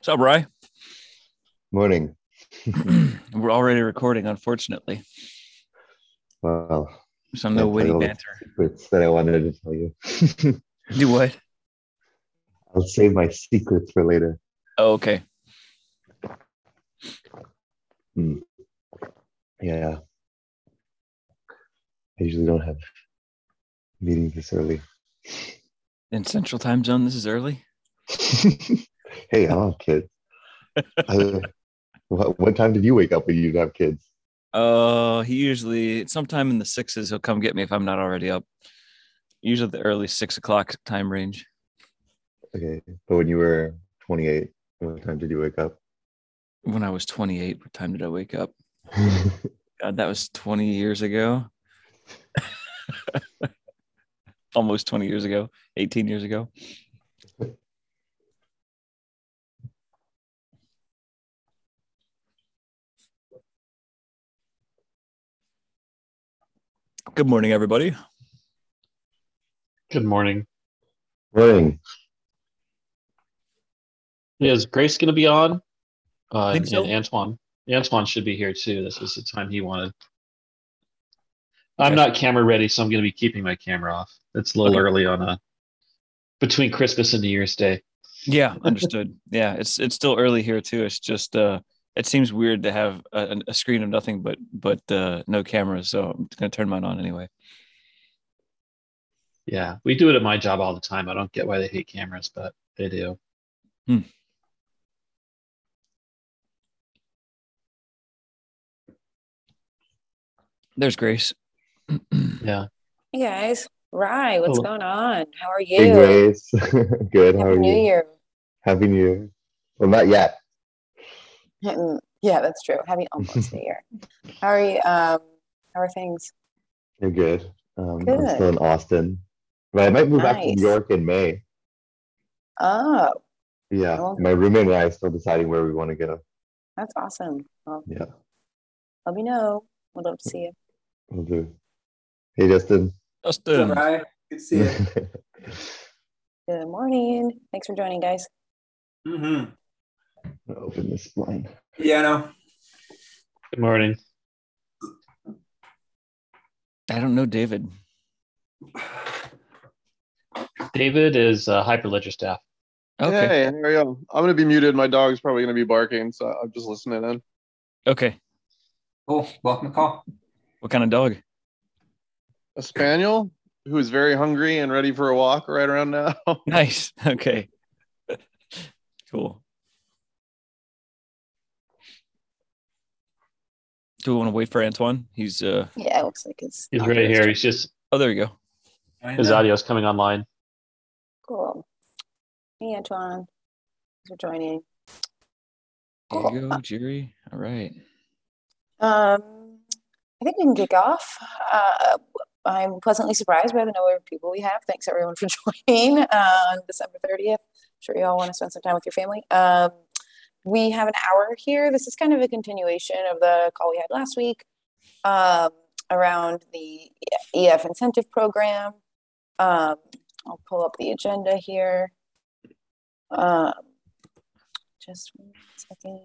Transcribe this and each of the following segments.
What's up, Rye? Morning. We're already recording, unfortunately. Well, So no can't tell witty you all the banter. secrets that I wanted to tell you. Do what? I'll save my secrets for later. Oh, okay. Hmm. Yeah, I usually don't have meetings this early. In Central Time Zone, this is early. Hey, I don't have kids. What time did you wake up when you have kids? He usually sometime in the sixes he'll come get me if I'm not already up. Usually the early 6 o'clock time range. Okay, but when you were 28, what time did you wake up? When I was 28, what time did I wake up? God, that was 20 years ago. Almost 20 years ago, 18 years ago. Good morning, everybody. Good morning. Morning. Is Grace going to be on? I think And so. Antoine. Antoine should be here too. This was the time he wanted. I'm Okay. not camera ready, so I'm going to be keeping my camera off. It's a little Okay. early on between Christmas and New Year's Day. Yeah, understood. Yeah, it's still early here too. It's just it seems weird to have a screen of nothing but no cameras, so I'm gonna turn mine on anyway. Yeah, we do it at my job all the time. I don't get why they hate cameras, but they do. Hmm. There's Grace. Yeah. Hey guys, Rye, what's Hello. going on? How are Hey, you? Grace. Good. How Happy are New you? Year. Happy New Year. Well, not yet. Yeah, that's true. Happy almost New Year. How are you? How are things? You're good. I'm Good. still in Austin, but I might move back to New Nice. York in May. Oh, Yeah, well, my roommate and I are still deciding where we want to go. that's awesome. Well, Yeah, let me know. Would love to see you. we'll do. Hey, Justin. What's up, Justin. Ryan? Good to see you. Good morning. Thanks for joining, guys. Mm-hmm. Open this blind. Yeah, I know. Good morning. I don't know David. David is Hyperledger staff. Okay. Hey, here we go. I'm gonna be muted. My dog's probably gonna be barking, so I'm just listening in. Okay. Cool. Welcome to call. What kind of dog? A spaniel who is very hungry and ready for a walk right around now. Nice. Okay. Cool. Do we want to wait for Antoine? He's Yeah, it looks like it's He's right here. He's just oh, there you go. his audio's coming online. cool. Hey, Antoine. Thanks for joining. There Cool. you go, Jerry. All right. I think we can kick off. I'm pleasantly surprised by the number of people we have. Thanks everyone for joining on December 30th. I'm sure you all want to spend some time with your family. We have an hour here. This is kind of a continuation of the call we had last week around the EF incentive program. I'll pull up the agenda here. Just 1 second.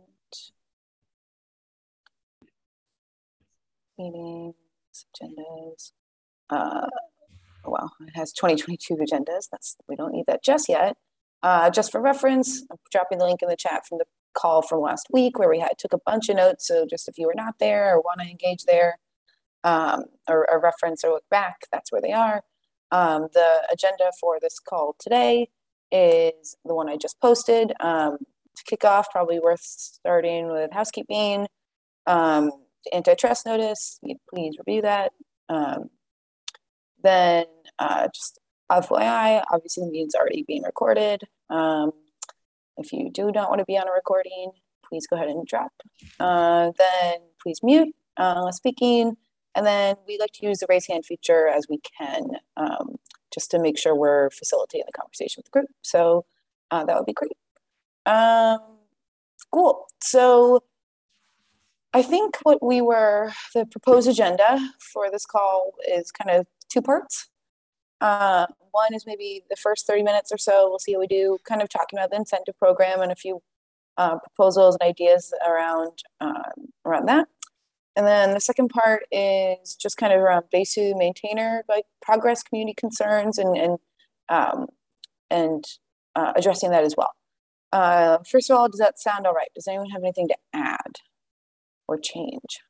Meetings, agendas. Well, it has 2022 agendas. We don't need that just yet. Just for reference, I'm dropping the link in the chat from the call from last week where we took a bunch of notes. So just if you were not there or want to engage there, or reference or look back, that's where they are. The agenda for this call today is the one I just posted. To kick off, probably worth starting with housekeeping. Antitrust notice, please review that. Then just FYI, obviously the meeting's already being recorded. If you do not want to be on a recording, please go ahead and drop. Then please mute unless speaking. And then we like to use the raise hand feature as we can, just to make sure we're facilitating the conversation with the group. So that would be great. Cool. So I think the proposed agenda for this call is kind of two parts. One is maybe the first 30 minutes or so, we'll see how we do, kind of talking about the incentive program and a few proposals and ideas around that. And then the second part is just kind of around Besu maintainer, like progress, community concerns, and addressing that as well. First of all, does that sound all right? Does anyone have anything to add or change?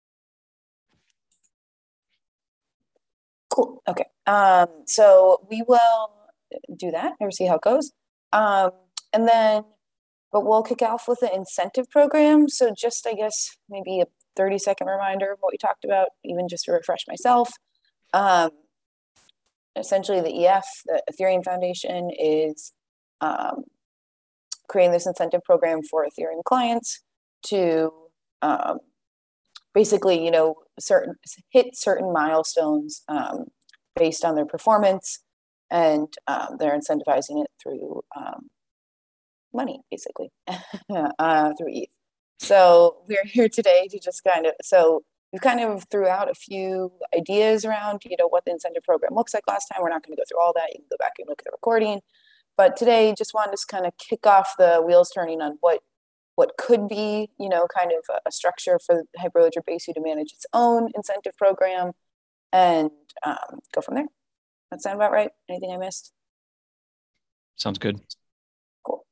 Cool. Okay. So we will do that and see how it goes. And then, but we'll kick off with the incentive program. So just, I guess, maybe a 30-second reminder of what we talked about, even just to refresh myself. Essentially, the EF, the Ethereum Foundation, is creating this incentive program for Ethereum clients to basically, hit certain milestones based on their performance, and they're incentivizing it through money, basically, through ETH. So we're here today to just we kind of threw out a few ideas around, what the incentive program looks like last time. We're not going to go through all that. You can go back and look at the recording. But today, just wanted to kind of kick off the wheels turning on what could be, kind of a structure for Hyperledger Besu to manage its own incentive program, and go from there. That sound about right? Anything I missed? Sounds good. Cool.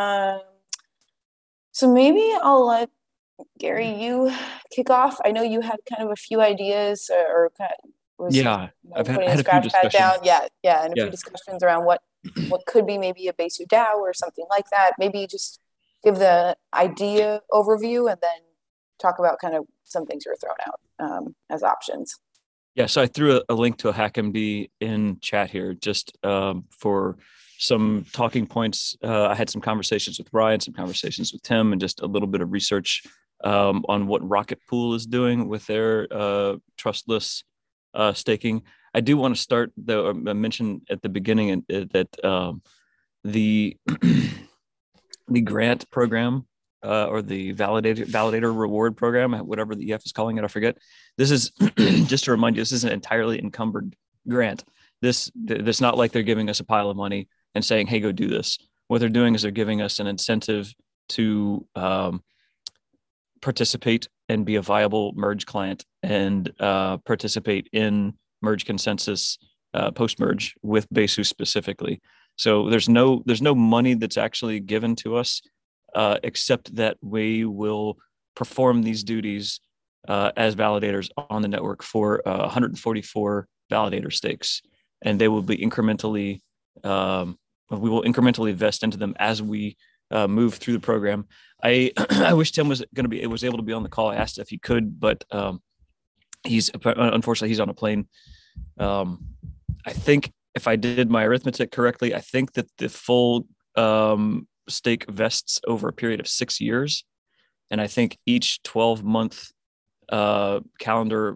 So maybe I'll let Gary, you kick off. I know you had kind of a few ideas, or kind of I've had a a few scratch pad down. discussions. And a few discussions around what could be maybe a Besu DAO or something like that. Maybe just give the idea overview and then talk about kind of some things you were throwing out as options. Yeah, so I threw a link to a HackMD in chat here just for some talking points. I had some conversations with Ryan, some conversations with Tim, and just a little bit of research on what Rocket Pool is doing with their trustless staking. I do want to start, though, I mentioned at the beginning that the the grant program or the validator reward program, whatever the EF is calling it, I forget. This is, just to remind you, this is an entirely encumbered grant. This not like they're giving us a pile of money and saying, hey, go do this. What they're doing is they're giving us an incentive to participate and be a viable merge client and participate in merge consensus post-merge with Besu specifically. So there's no money that's actually given to us except that we will perform these duties as validators on the network for 144 validator stakes, and they will be incrementally we will incrementally invest into them as we move through the program. I wish Tim was able to be on the call. I asked if he could, but unfortunately he's on a plane. I think if I did my arithmetic correctly, I think that the full stake vests over a period of 6 years, and I think each 12-month calendar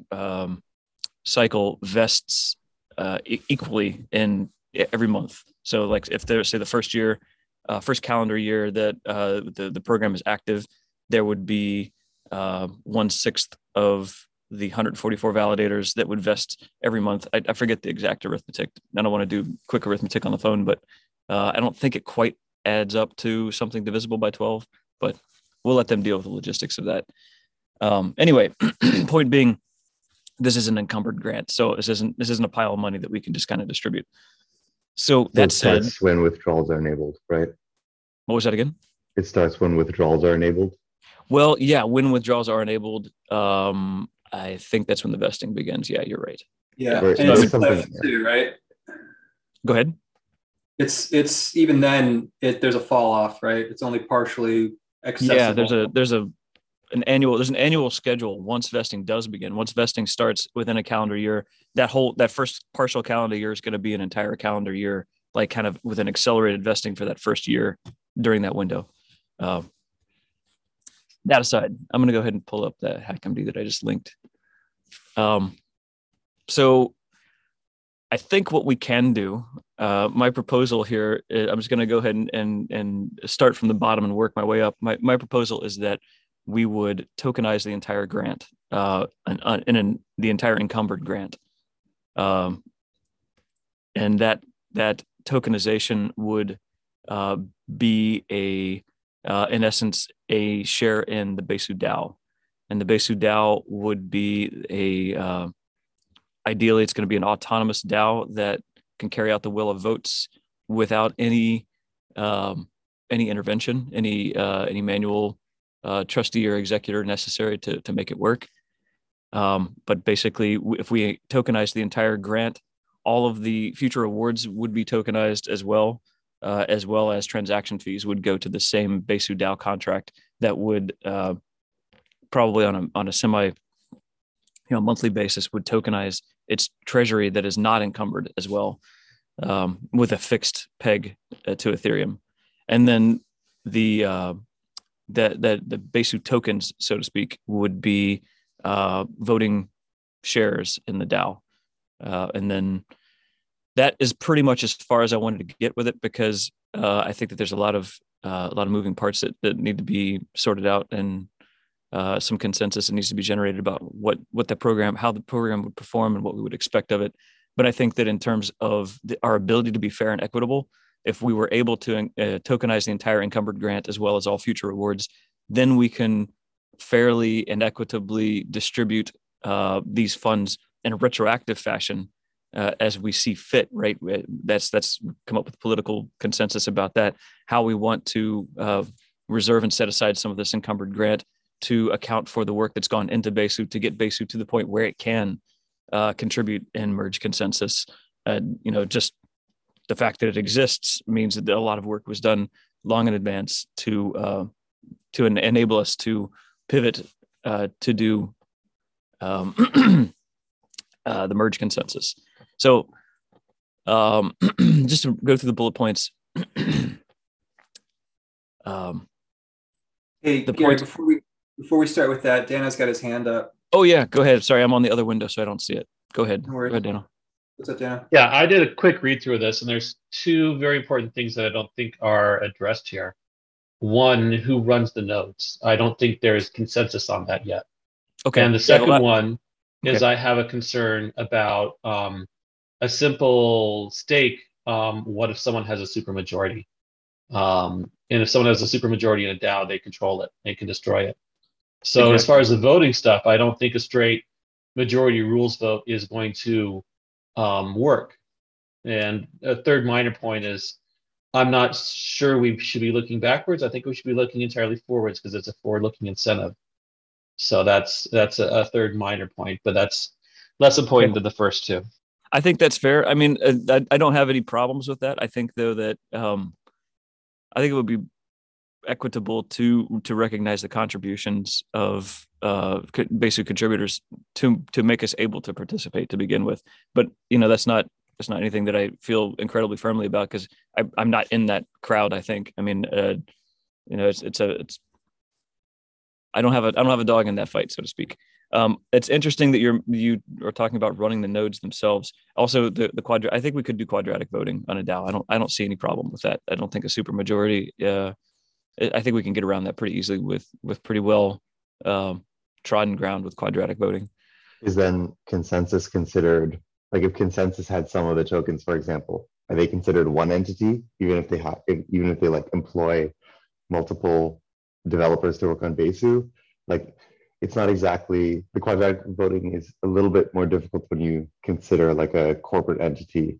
cycle vests equally in every month. So, like, if there's, say, the first calendar year that the program is active, there would be 1/6 of the 144 validators that would vest every month. I forget the exact arithmetic. I don't want to do quick arithmetic on the phone, but I don't think it quite adds up to something divisible by 12, but we'll let them deal with the logistics of that. Anyway, point being, this is an encumbered grant, so this isn't a pile of money that we can just kind of distribute. So that said, starts when withdrawals are enabled, right? What was that again? It starts when withdrawals are enabled. Well, yeah, when withdrawals are enabled, I think that's when the vesting begins. Yeah, you're right. Yeah, Right, and that was it's something- pledged too, right? Go ahead. It's even then there's a fall off, right? It's only partially accessible. Yeah, there's an annual schedule once vesting does begin. Once vesting starts within a calendar year, that first partial calendar year is going to be an entire calendar year, like kind of with an accelerated vesting for that first year during that window. That aside, I'm going to go ahead and pull up that HackMD that I just linked. So I think what we can do, my proposal here, I'm just going to go ahead and start from the bottom and work my way up. My proposal is that we would tokenize the entire grant, the entire encumbered grant. And that tokenization would be a in essence, a share in the Besu DAO. And the Besu DAO would be ideally, it's going to be an autonomous DAO that can carry out the will of votes without any intervention, any manual trustee or executor necessary to make it work. But basically, if we tokenize the entire grant, all of the future awards would be tokenized as well as transaction fees would go to the same Besu DAO contract that would probably on a semi monthly basis would tokenize its treasury that is not encumbered as well, with a fixed peg to Ethereum. And then the Besu tokens, so to speak, would be voting shares in the DAO. And then that is pretty much as far as I wanted to get with it, because I think that there's a lot of moving parts that need to be sorted out, and some consensus that needs to be generated about how the program would perform and what we would expect of it. But I think that in terms of our ability to be fair and equitable, if we were able to tokenize the entire encumbered grant as well as all future awards, then we can fairly and equitably distribute these funds in a retroactive fashion as we see fit, right? That's come up with political consensus about that, how we want to reserve and set aside some of this encumbered grant to account for the work that's gone into Besu to get Besu to the point where it can contribute and merge consensus. Just the fact that it exists means that a lot of work was done long in advance to enable us to pivot to do the merge consensus. So just to go through the bullet points. Hey, Gary, before we start with that, Dano's got his hand up. Oh yeah, go ahead. Sorry, I'm on the other window, so I don't see it. Go ahead. No worries. Go ahead, Dano. What's up, Dano? Yeah, I did a quick read through of this, and there's two very important things that I don't think are addressed here. One, who runs the nodes? I don't think there's consensus on that yet. Okay. And the second one is Okay. I have a concern about a simple stake. What if someone has a supermajority? And if someone has a supermajority in a DAO, they control it. They can destroy it. So as far as the voting stuff, I don't think a straight majority rules vote is going to work. And a third minor point is I'm not sure we should be looking backwards. I think we should be looking entirely forwards because it's a forward-looking incentive. So that's a third minor point, but that's less important than the first two. I think that's fair. I mean, I don't have any problems with that. I think though that I think it would be equitable to recognize the contributions of basic contributors to make us able to participate to begin with. But that's not anything that I feel incredibly firmly about, because I'm not in that crowd. I think. I mean, it's I don't have a dog in that fight, so to speak. It's interesting that you are talking about running the nodes themselves. Also, the I think we could do quadratic voting on a DAO. I don't see any problem with that. I don't think a supermajority. I think we can get around that pretty easily with pretty well trodden ground with quadratic voting. Is then consensus considered, like if consensus had some of the tokens, for example, are they considered one entity, even if they like employ multiple developers to work on Besu? Like, it's not exactly, the quadratic voting is a little bit more difficult when you consider like a corporate entity.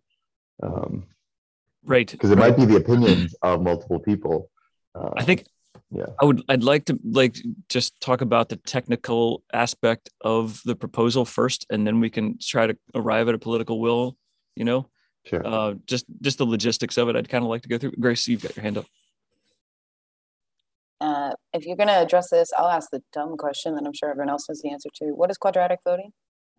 Right. Because it might be the opinions of multiple people. I think yeah. I'd like to just talk about the technical aspect of the proposal first, and then we can try to arrive at a political will, Sure. Just the logistics of it. I'd kind of like to go through. Grace, you've got your hand up. If you're going to address this, I'll ask the dumb question that I'm sure everyone else has the answer to. What is quadratic voting?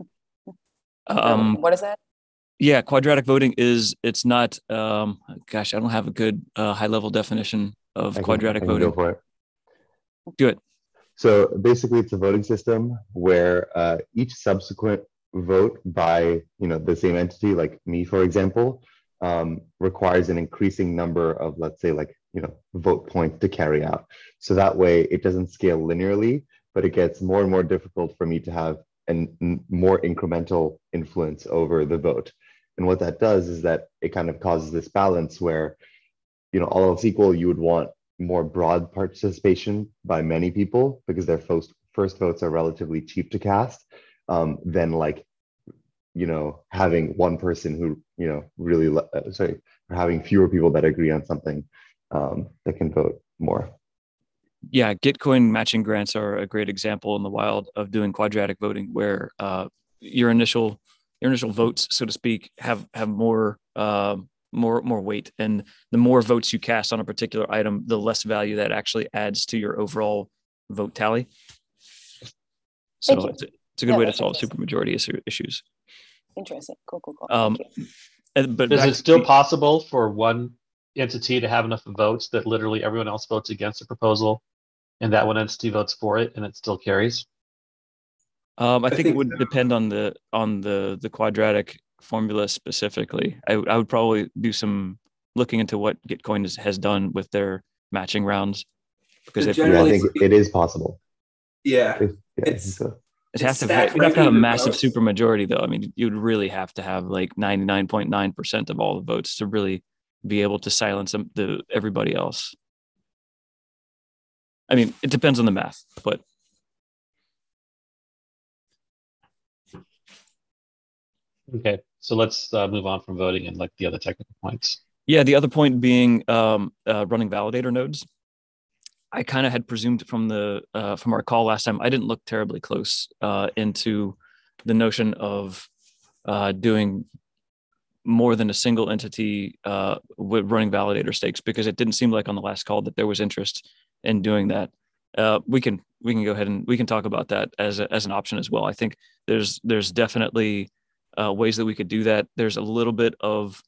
What is that? Yeah, quadratic voting it's not, gosh, I don't have a good high level definition of quadratic voting. Go for it. Do it. So basically it's a voting system where each subsequent vote by, the same entity, like me, for example, requires an increasing number of, let's say, like, vote points to carry out. So that way it doesn't scale linearly, but it gets more and more difficult for me to have a more incremental influence over the vote. And what that does is that it kind of causes this balance where, all else equal, you would want more broad participation by many people because their first votes are relatively cheap to cast, than like, having one person who, really, sorry, or having fewer people that agree on something that can vote more. Yeah, Gitcoin matching grants are a great example in the wild of doing quadratic voting, where your initial votes, so to speak, have more weight, and the more votes you cast on a particular item, the less value that actually adds to your overall vote tally. So it's a good way to solve supermajority issues. Interesting. Cool. Thank you. But is it still possible for one entity to have enough votes that literally everyone else votes against a proposal, and that one entity votes for it, and it still carries? I think it would depend on the quadratic formula specifically. I would probably do some looking into what Gitcoin has done with their matching rounds, because I think it is possible. Yeah, you'd have to have a massive supermajority, though. I mean, you'd really have to have like 99.9% of all the votes to really be able to silence everybody else. I mean, it depends on the math, but. Okay, so let's move on from voting and like the other technical points. Yeah, the other point being running validator nodes. I kind of had presumed from our call last time, I didn't look terribly close into the notion of doing more than a single entity with running validator stakes, because it didn't seem like on the last call that there was interest in doing that. We can go ahead and we can talk about that as an option as well. I think there's definitely ways that we could do that. There's a little bit of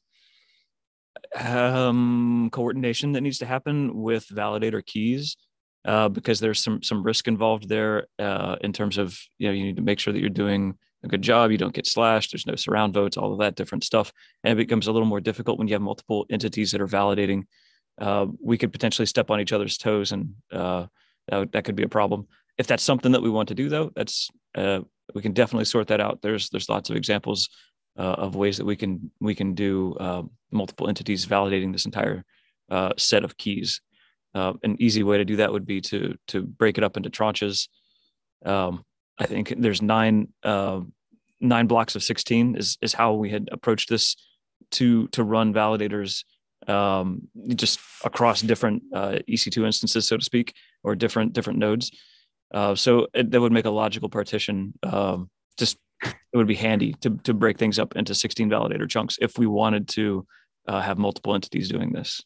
coordination that needs to happen with validator keys, because there's some risk involved there in terms of, you need to make sure that you're doing a good job. You don't get slashed. There's no surround votes, all of that different stuff. And it becomes a little more difficult when you have multiple entities that are validating. We could potentially step on each other's toes, and that could be a problem. If that's something that we want to do, though, we can definitely sort that out. There's lots of examples of ways that we can do multiple entities validating this entire set of keys. An easy way to do that would be to break it up into tranches. I think there's nine blocks of 16 is how we had approached this to run validators just across different EC2 instances, so to speak, or different nodes. So that would make a logical partition. It would be handy to break things up into 16 validator chunks if we wanted to have multiple entities doing this.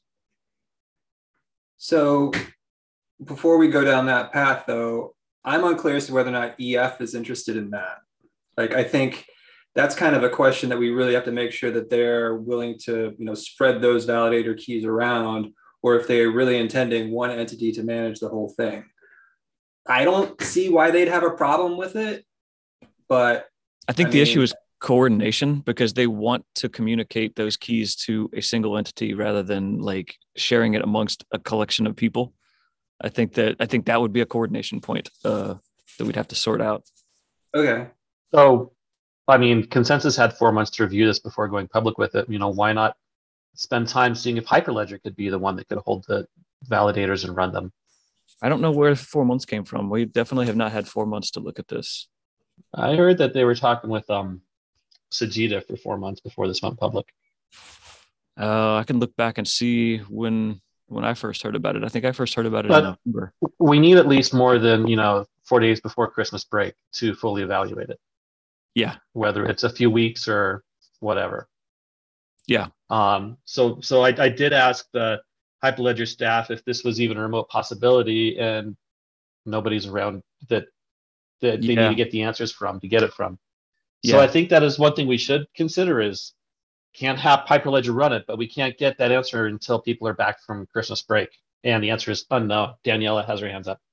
So before we go down that path, though, I'm unclear as to whether or not EF is interested in that. Like, I think that's kind of a question that we really have to make sure that they're willing to, spread those validator keys around, or if they're really intending one entity to manage the whole thing. I don't see why they'd have a problem with it, but I think the issue is coordination, because they want to communicate those keys to a single entity rather than like sharing it amongst a collection of people. I think that would be a coordination point that we'd have to sort out. Okay. So, I mean, Consensus had 4 months to review this before going public with it. Why not spend time seeing if Hyperledger could be the one that could hold the validators and run them? I don't know where 4 months came from. We definitely have not had 4 months to look at this. I heard that they were talking with Sajida for 4 months before this went public. I can look back and see when I first heard about it. I think I first heard about it in November. We need at least more than 4 days before Christmas break to fully evaluate it. Yeah. Whether it's a few weeks or whatever. Yeah. So I did ask the Hyperledger staff if this was even a remote possibility, and nobody's around that they need to get the answers from to get it from. So I think that is one thing we should consider is can't have Hyperledger run it, but we can't get that answer until people are back from Christmas break. And the answer is unknown. Daniela has her hands up.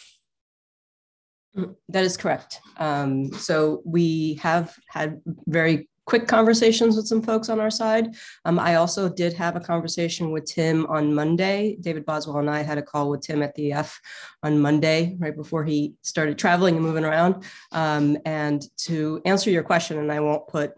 That is correct. So we have had very quick conversations with some folks on our side. I also did have a conversation with Tim on Monday. David Boswell and I had a call with Tim at the EF on Monday, right before he started traveling and moving around. And to answer your question, and I won't put,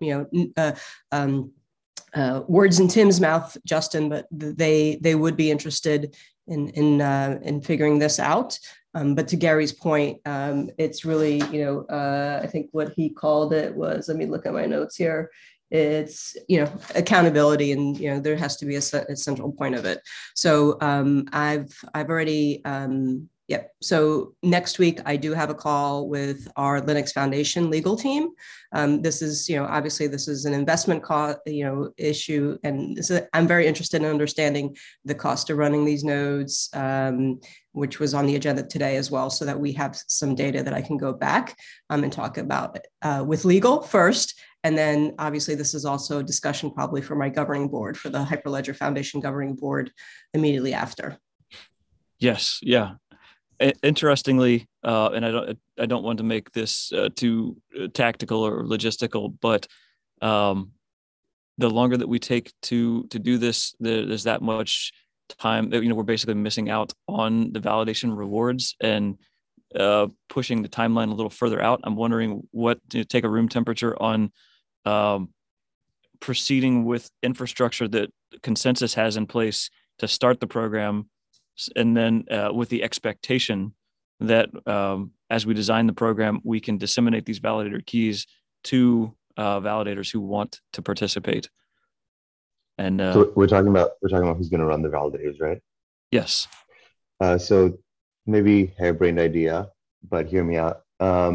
words in Tim's mouth, Justin, but they would be interested in figuring this out. But to Gary's point, it's really, I think what he called it was, let me look at my notes here. It's, accountability, and, there has to be a central point of it. So I've already, yep. So next week I do have a call with our Linux Foundation legal team. This is, obviously this is an investment cost, issue, and I'm very interested in understanding the cost of running these nodes, which was on the agenda today as well, so that we have some data that I can go back and talk about with legal first. And then obviously this is also a discussion probably for my governing board, for the Hyperledger Foundation governing board immediately after. Yes. Yeah. Interestingly, and I don't want to make this too tactical or logistical, but the longer that we take to do this, there's that much time that, we're basically missing out on the validation rewards and pushing the timeline a little further out. I'm wondering what to take a room temperature on proceeding with infrastructure that Consensus has in place to start the program, and then with the expectation that as we design the program, we can disseminate these validator keys to validators who want to participate. And so we're talking about who's going to run the validators, right? Yes. So maybe harebrained idea, but hear me out.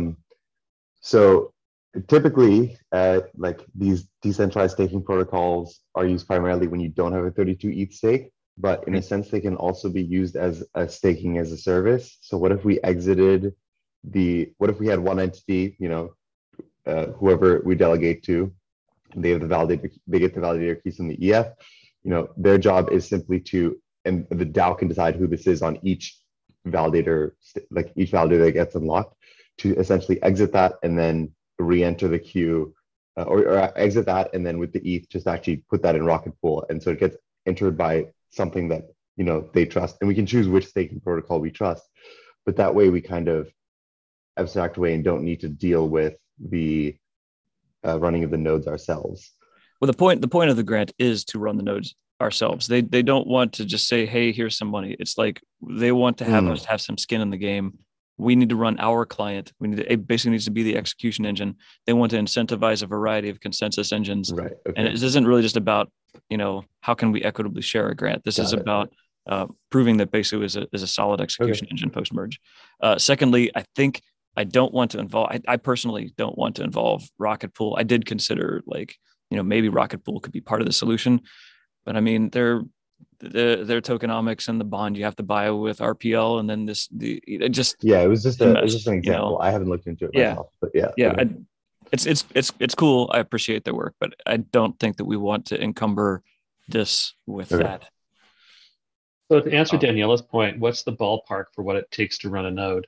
So typically, like these decentralized staking protocols are used primarily when you don't have a 32 ETH stake, but in a sense, they can also be used as a staking as a service. So what if we what if we had one entity, whoever we delegate to, they get the validator keys from the EF, their job is simply and the DAO can decide who this is on each validator, like each validator that gets unlocked, to essentially exit that and then re-enter the queue, or exit that, and then with the ETH, just actually put that in Rocket Pool. And so it gets entered by something that, they trust, and we can choose which staking protocol we trust. But that way we kind of abstract away and don't need to deal with the running of the nodes ourselves. Well, the point of the grant is to run the nodes ourselves. They don't want to just say, hey, here's some money. It's like they want to have us have some skin in the game. We need to run our client. It basically needs to be the execution engine. They want to incentivize a variety of consensus engines. Right. Okay. And it isn't really just about, how can we equitably share a grant? This is about proving that basically is a solid execution engine post-merge. Secondly, I don't want to involve, I personally don't want to involve Rocket Pool. I did consider maybe Rocket Pool could be part of the solution, but I mean, their tokenomics and the bond you have to buy with RPL, and then it was just an example. I haven't looked into it myself, but yeah. Okay. It's cool. I appreciate their work, but I don't think that we want to encumber this with that. So to answer Daniela's point, what's the ballpark for what it takes to run a node?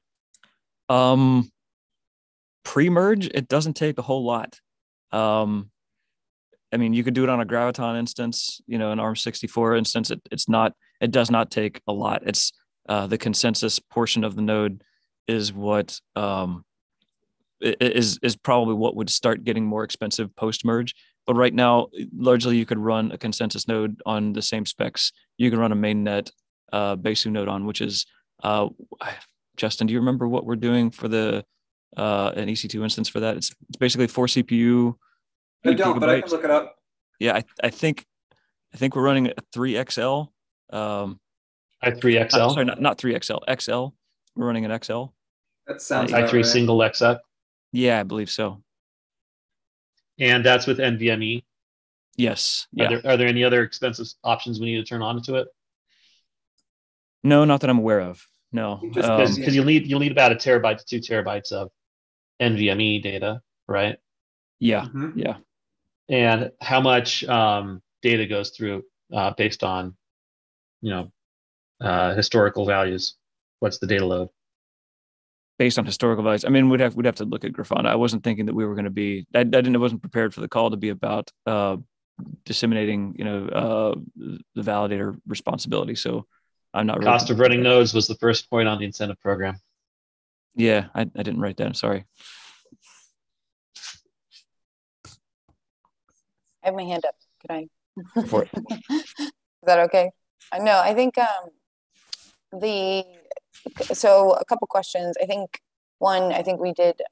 Pre-merge, it doesn't take a whole lot. I mean, you could do it on a Graviton instance, an ARM64 instance. It does not take a lot. It's the consensus portion of the node is what is probably what would start getting more expensive post-merge. But right now, largely you could run a consensus node on the same specs. You can run a mainnet Besu node on, which is Justin, do you remember what we're doing for an EC2 instance for that? It's basically 4 CPU. I don't, but I can look it up. Yeah, I think we're running a 3XL. i3XL? Sorry, not 3XL, XL. We're running an XL. That sounds i3 right. single XF. Yeah, I believe so. And that's with NVMe? Yes. Yeah. Are there any other expensive options we need to turn on to it? No, not that I'm aware of. No. Because you'll need about 1 terabyte to 2 terabytes of NVMe data, right? Yeah. Mm-hmm. Yeah. And how much data goes through based on, historical values? What's the data load? Based on historical values, I mean, we'd have to look at Grafana. I wasn't thinking that we were going to be. I wasn't prepared for the call to be about disseminating, the validator responsibility. So I'm not. Cost of running nodes was the first point on the incentive program. Yeah, I didn't write that. I'm sorry. I have my hand up. Could I? For it. Is that okay? No, I think So a couple questions. I think one, I think we did,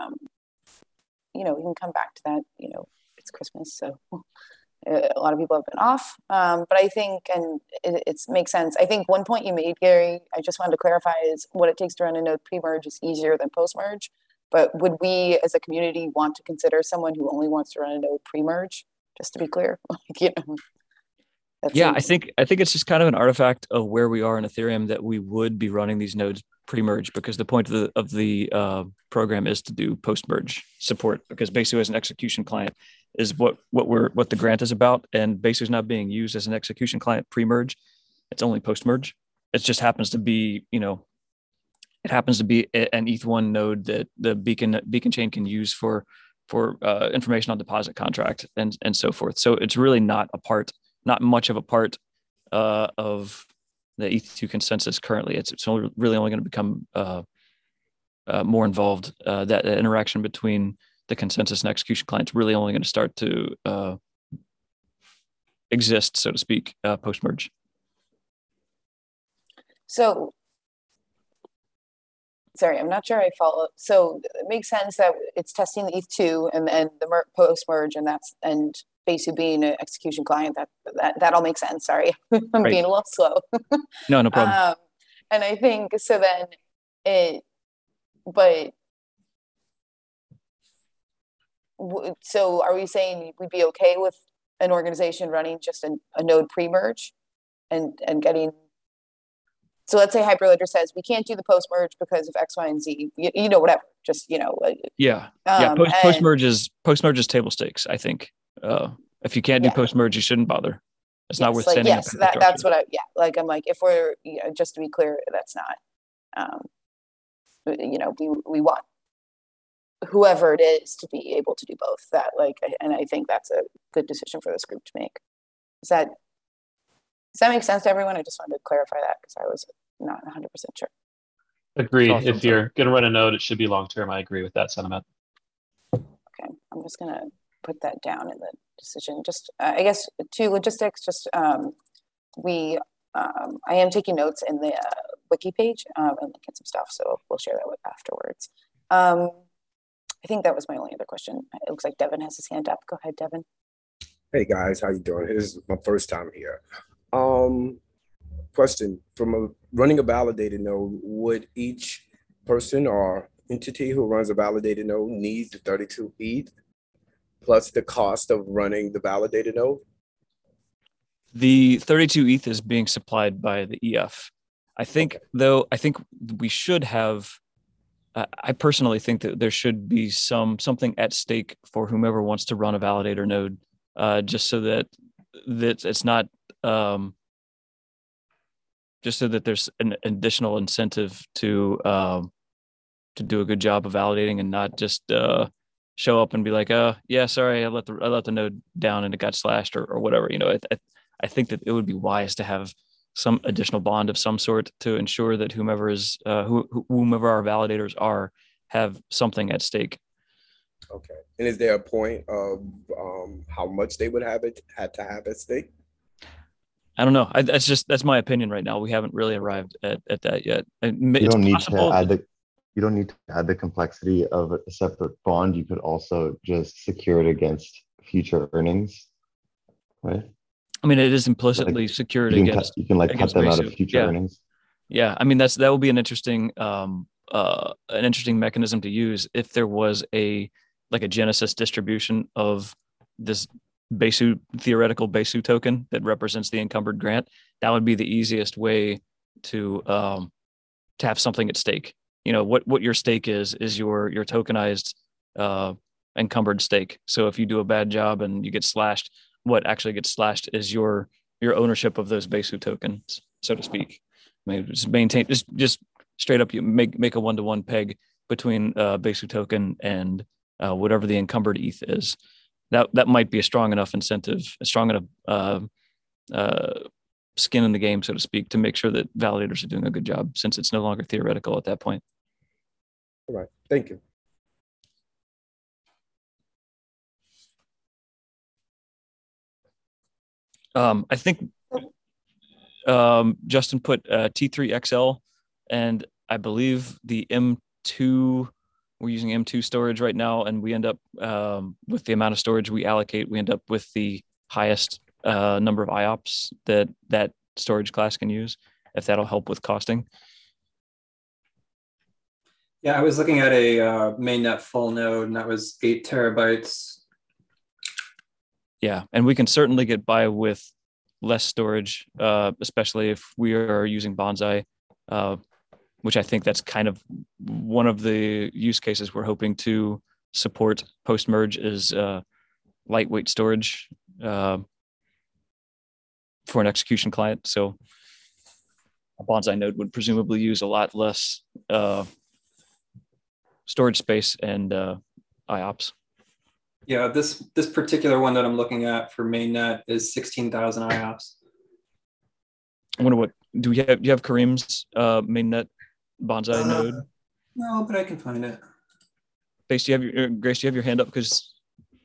we can come back to that, it's Christmas, so a lot of people have been off. But I think, and it makes sense. I think one point you made, Gary, I just wanted to clarify is what it takes to run a node pre-merge is easier than post-merge. But would we as a community want to consider someone who only wants to run a node pre-merge? Just to be clear, Yeah, I think it's just kind of an artifact of where we are in Ethereum that we would be running these nodes pre-merge, because the point of the program is to do post-merge support, because Besu as an execution client is what the grant is about, and Besu is not being used as an execution client pre-merge. It's only post-merge. It just happens to be it happens to be an ETH1 node that the Beacon chain can use for information on deposit contract and so forth. So it's really not much of a part of the ETH2 consensus currently. It's really only going to become more involved. That interaction between the consensus and execution clients really only going to start to exist, so to speak, post-merge. So, sorry, I'm not sure I follow. So it makes sense that it's testing the ETH2 and the post-merge, and Besu being an execution client, that all makes sense. Sorry, I'm being a little slow. No problem. And I think so so are we saying we'd be okay with an organization running just a node pre-merge and getting, so let's say Hyperledger says we can't do the post-merge because of X, Y, and Z, whatever, just, Yeah. Post-merge is table stakes, I think. If you can't do post-merge, you shouldn't bother. It's not worth standing up. That's what I'm like, if we're, just to be clear, that's not, we want whoever it is to be able to do both that, and I think that's a good decision for this group to make. Does that make sense to everyone? I just wanted to clarify that because I was not 100% sure. Agreed. If you're going to run a node, it should be long-term. I agree with that sentiment. Okay, I'm just going to put that down in the decision. Just, I guess, to logistics, just I am taking notes in the wiki page and looking at some stuff, so we'll share that afterwards. I think that was my only other question. It looks like Devin has his hand up. Go ahead, Devin. Hey guys, how you doing? This is my first time here. Question, running a validated node, would each person or entity who runs a validated node need the 32 ETH plus the cost of running the validated node? The 32 ETH is being supplied by the EF. I think, though, we should have, I personally think that there should be something at stake for whomever wants to run a validator node, just so that it's not, just so that there's an additional incentive to do a good job of validating and not just show up and be like, yeah, sorry, I let the node down and it got slashed or whatever. I think that it would be wise to have some additional bond of some sort to ensure that whomever our validators are have something at stake. Okay. And is there a point of how much they would had to have at stake? I don't know. That's my opinion right now. We haven't really arrived at that yet. You don't need to add the complexity of a separate bond. You could also just secure it against future earnings, right? I mean, it is implicitly secured against. You can cut them out of future earnings. Yeah, I mean that will be an interesting mechanism to use if there was a Genesis distribution of this theoretical Besu token that represents the encumbered grant. That would be the easiest way to have something at stake. What your stake is your tokenized encumbered stake. So if you do a bad job and you get slashed, what actually gets slashed is your ownership of those Besu tokens, so to speak. I mean, just straight up, you make a one-to-one peg between Besu token and whatever the encumbered ETH is. That might be a strong enough incentive, a strong enough skin in the game, so to speak, to make sure that validators are doing a good job, since it's no longer theoretical at that point. All right, thank you. I think Justin put T3XL, and I believe the M2, we're using M2 storage right now, and we end up with the amount of storage we allocate, we end up with the highest number of IOPS that storage class can use, if that'll help with costing. Yeah, I was looking at a mainnet full node, and that was 8 terabytes. Yeah, and we can certainly get by with less storage, especially if we are using Bonsai, which I think that's kind of one of the use cases we're hoping to support post-merge is lightweight storage for an execution client. So a Bonsai node would presumably use a lot less storage space and IOPS. Yeah, this particular one that I'm looking at for mainnet is 16,000 IOPS. I wonder what do you have Kareem's mainnet Bonsai node? No, but I can find it. Grace, do you have your hand up? Because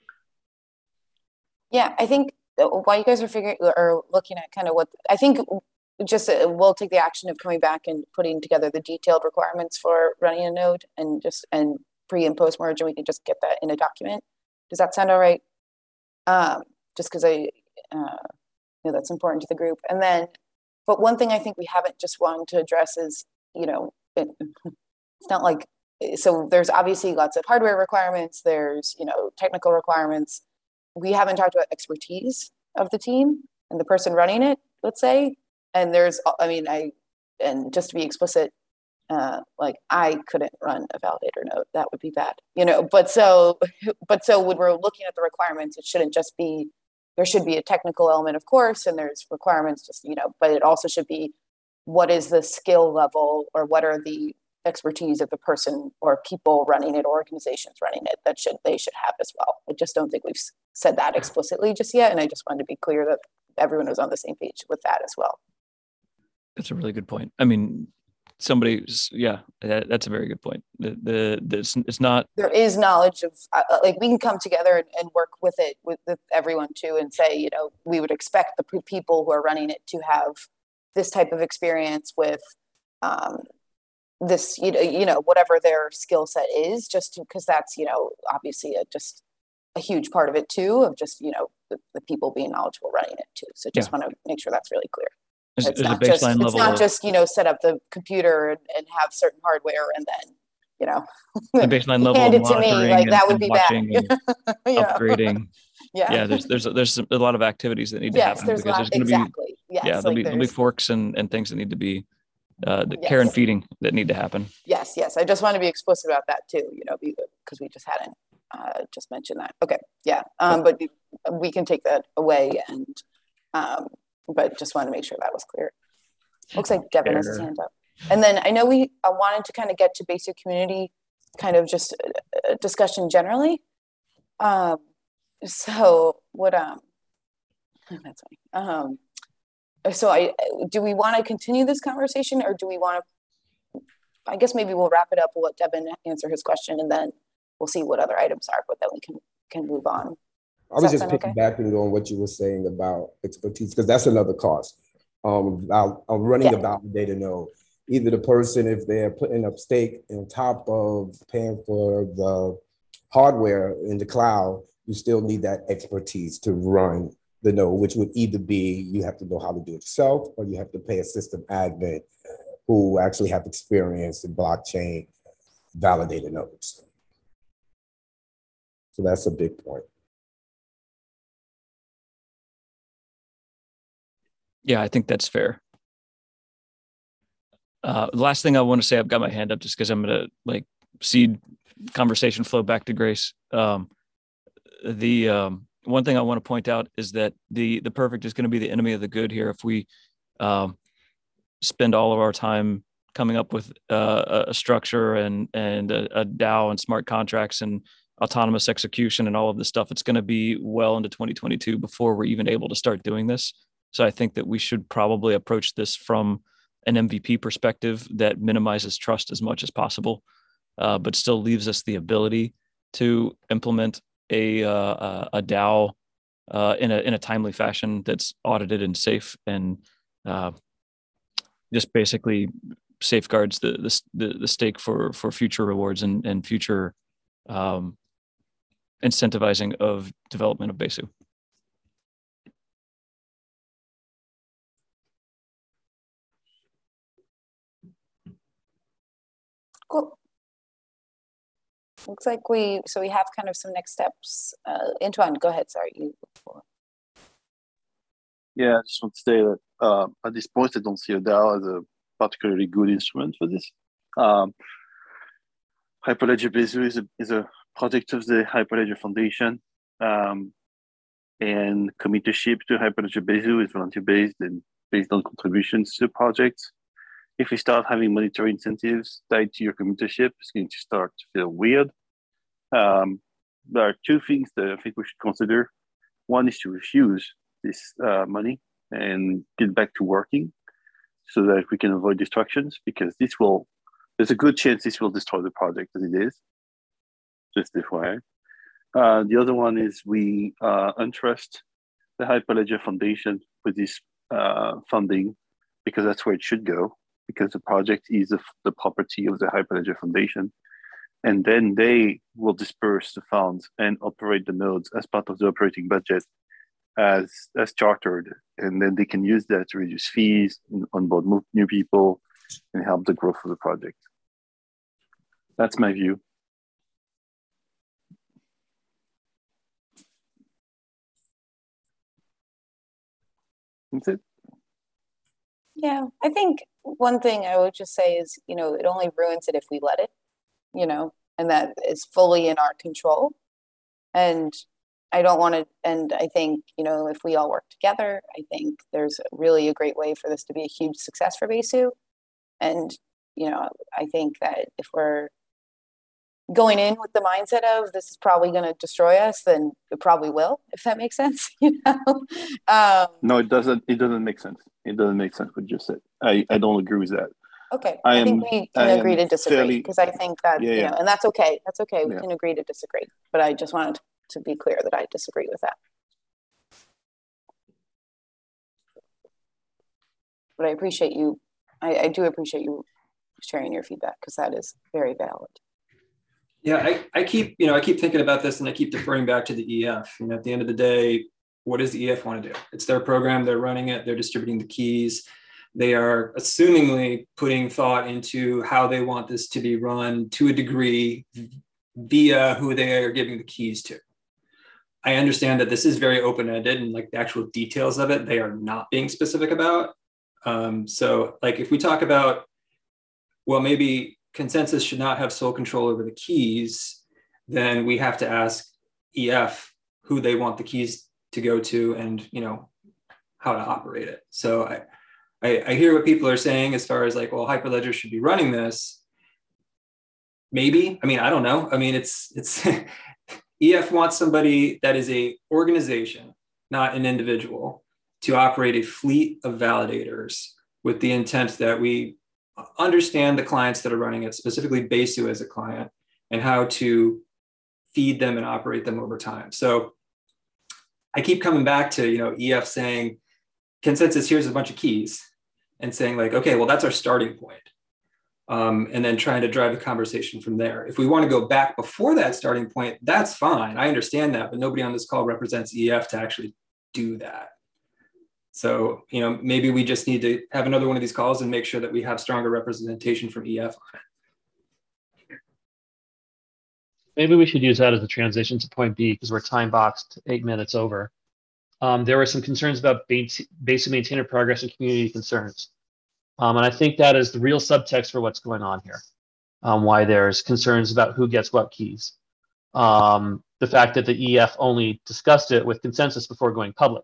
yeah, I think while you guys are looking at kind of what I think, just we'll take the action of coming back and putting together the detailed requirements for running a node and pre and post merge, and we can just get that in a document. Does that sound all right? Just because I know that's important to the group. And then, but one thing I think we haven't just wanted to address is, it's not like, so there's obviously lots of hardware requirements. There's, technical requirements. We haven't talked about expertise of the team and the person running it, let's say. And there's, and just to be explicit, I couldn't run a validator node. That would be bad, but so when we're looking at the requirements, it shouldn't just be, there should be a technical element, of course, and there's requirements just, but it also should be, what is the skill level or what are the expertise of the person or people running it or organizations running it that they should have as well. I just don't think we've said that explicitly just yet. And I just wanted to be clear that everyone was on the same page with that as well. That's a really good point. I mean, that's a very good point. It's not, there is knowledge of we can come together and work with it with everyone too and say, we would expect the people who are running it to have this type of experience with this, whatever their skill set is, just because that's, obviously just a huge part of it too, of just, the people being knowledgeable running it too. So just want to make sure that's really clear. It's not just, set up the computer and have certain hardware and then, the baseline level hand of it to me, monitoring that would be bad. Upgrading. Yeah. There's a lot of activities that need to happen because there's going to be, there'll be forks and things that need to be, care and feeding that need to happen. Yes. I just want to be explicit about that too, because we just hadn't just mentioned that. Okay. Yeah. But we can take that away and, but just wanted to make sure that was clear. Looks like Devin has his hand up. And then I know I wanted to kind of get to basic community kind of just discussion generally. So what, that's funny. So do we want to continue this conversation or do we want to, I guess maybe we'll wrap it up. We'll let Devin answer his question and then we'll see what other items are, but then we can move on. I was just piggybacking on what you were saying about expertise, because that's another cost. Running a validator node, either the person, if they're putting up stake on top of paying for the hardware in the cloud, you still need that expertise to run the node, which would either be you have to know how to do it yourself or you have to pay a system admin who actually have experience in blockchain validator nodes. So that's a big point. Yeah, I think that's fair. The last thing I want to say, I've got my hand up just because I'm going to seed conversation flow back to Grace. One thing I want to point out is that the perfect is going to be the enemy of the good here if we spend all of our time coming up with a structure and a DAO and smart contracts and autonomous execution and all of this stuff. It's going to be well into 2022 before we're even able to start doing this. So I think that we should probably approach this from an MVP perspective that minimizes trust as much as possible, but still leaves us the ability to implement a DAO in a timely fashion that's audited and safe and just basically safeguards the stake for future rewards and future incentivizing of development of Besu. Cool. Looks like we have kind of some next steps. Antoine, go ahead. Sorry, you. Yeah, I just want to say that at this point, I don't see a DAO as a particularly good instrument for this. Hyperledger Besu is a project of the Hyperledger Foundation, and committership to Hyperledger Besu is volunteer-based and based on contributions to the project. If we start having monetary incentives tied to your committership, it's going to start to feel weird. There are two things that I think we should consider. One is to refuse this money and get back to working so that we can avoid distractions, because there's a good chance this will destroy the project as it is. Just FYI. The other one is we entrust the Hyperledger Foundation with this funding, because that's where it should go, because the project is the property of the Hyperledger Foundation. And then they will disperse the funds and operate the nodes as part of the operating budget as chartered. And then they can use that to reduce fees, onboard new people, and help the growth of the project. That's my view. That's it. Yeah, I think one thing I would just say is, it only ruins it if we let it, and that is fully in our control. And I don't want to, and I think, if we all work together, I think there's really a great way for this to be a huge success for Besu. And, I think that if we're going in with the mindset of this is probably going to destroy us, then it probably will, if that makes sense. No, it doesn't. It doesn't make sense. It doesn't make sense what you just said. I don't agree with that. Okay, I think we can agree to disagree, because I think that, yeah. And that's okay. That's okay. We can agree to disagree. But I just wanted to be clear that I disagree with that. But I appreciate you. I do appreciate you sharing your feedback, because that is very valid. Yeah, I keep thinking about this, and I keep deferring back to the EF. At the end of the day, what does the EF want to do? It's their program, they're running it, they're distributing the keys. They are assumingly putting thought into how they want this to be run to a degree via who they are giving the keys to. I understand that this is very open-ended, and like the actual details of it, they are not being specific about. So like if we talk about, well, maybe Consensus should not have sole control over the keys, then we have to ask EF who they want the keys to go to and, how to operate it. So I hear what people are saying as far as like, well, Hyperledger should be running this. Maybe, I don't know. It's EF wants somebody that is a organization, not an individual, to operate a fleet of validators with the intent that we understand the clients that are running it, specifically Besu as a client, and how to feed them and operate them over time. So I keep coming back to, EF saying, Consensus, here's a bunch of keys, and saying like, okay, well, that's our starting point. And then trying to drive the conversation from there. If we want to go back before that starting point, that's fine. I understand that, but nobody on this call represents EF to actually do that. So, maybe we just need to have another one of these calls and make sure that we have stronger representation from EF on it. Maybe we should use that as a transition to point B, because we're time boxed 8 minutes over. There were some concerns about basic maintainer progress and community concerns. And I think that is the real subtext for what's going on here. Why there's concerns about who gets what keys. The fact that the EF only discussed it with Consensus before going public.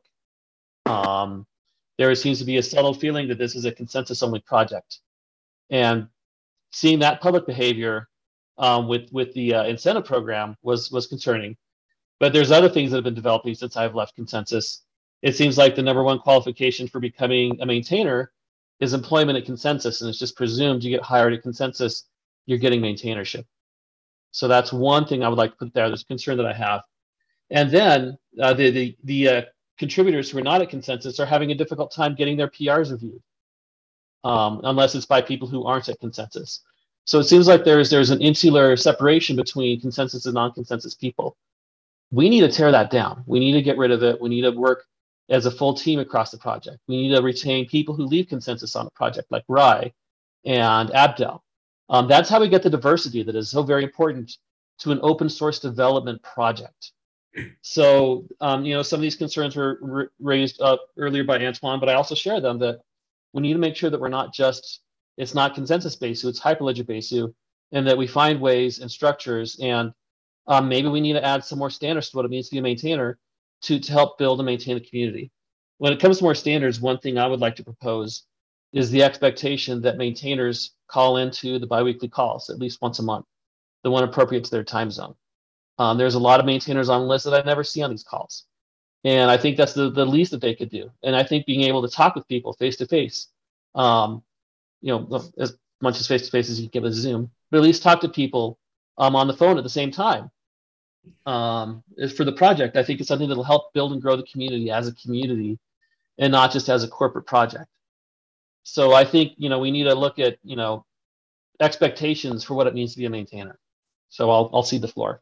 There seems to be a subtle feeling that this is a consensus-only project. And seeing that public behavior with the incentive program was concerning. But there's other things that have been developing since I've left Consensus. It seems like the #1 qualification for becoming a maintainer is employment at Consensus, and it's just presumed you get hired at Consensus, you're getting maintainership. So that's one thing I would like to put there. There's a concern that I have. And then the contributors who are not at Consensus are having a difficult time getting their PRs reviewed. unless it's by people who aren't at consensus. So it seems like there's an insular separation between consensus and non-consensus people. We need to tear that down. We need to get rid of it. We need to work as a full team across the project. We need to retain people who leave consensus on a project, like Rai and Abdel. That's how we get the diversity that is so very important to an open source development project. So, some of these concerns were raised up earlier by Antoine, but I also share them, that we need to make sure that we're not just, it's not consensus Besu, it's Hyperledger Besu, and that we find ways and structures, and maybe we need to add some more standards to what it means to be a maintainer to help build and maintain the community. When it comes to more standards, one thing I would like to propose is the expectation that maintainers call into the biweekly calls at least once a month, the one appropriate to their time zone. There's a lot of maintainers on the list that I never see on these calls. And I think that's the least that they could do. And I think being able to talk with people face to face, as much as face to face as you can give a Zoom, but at least talk to people on the phone at the same time. For the project, I think it's something that will help build and grow the community as a community and not just as a corporate project. So I think, we need to look at, expectations for what it means to be a maintainer. So I'll cede the floor.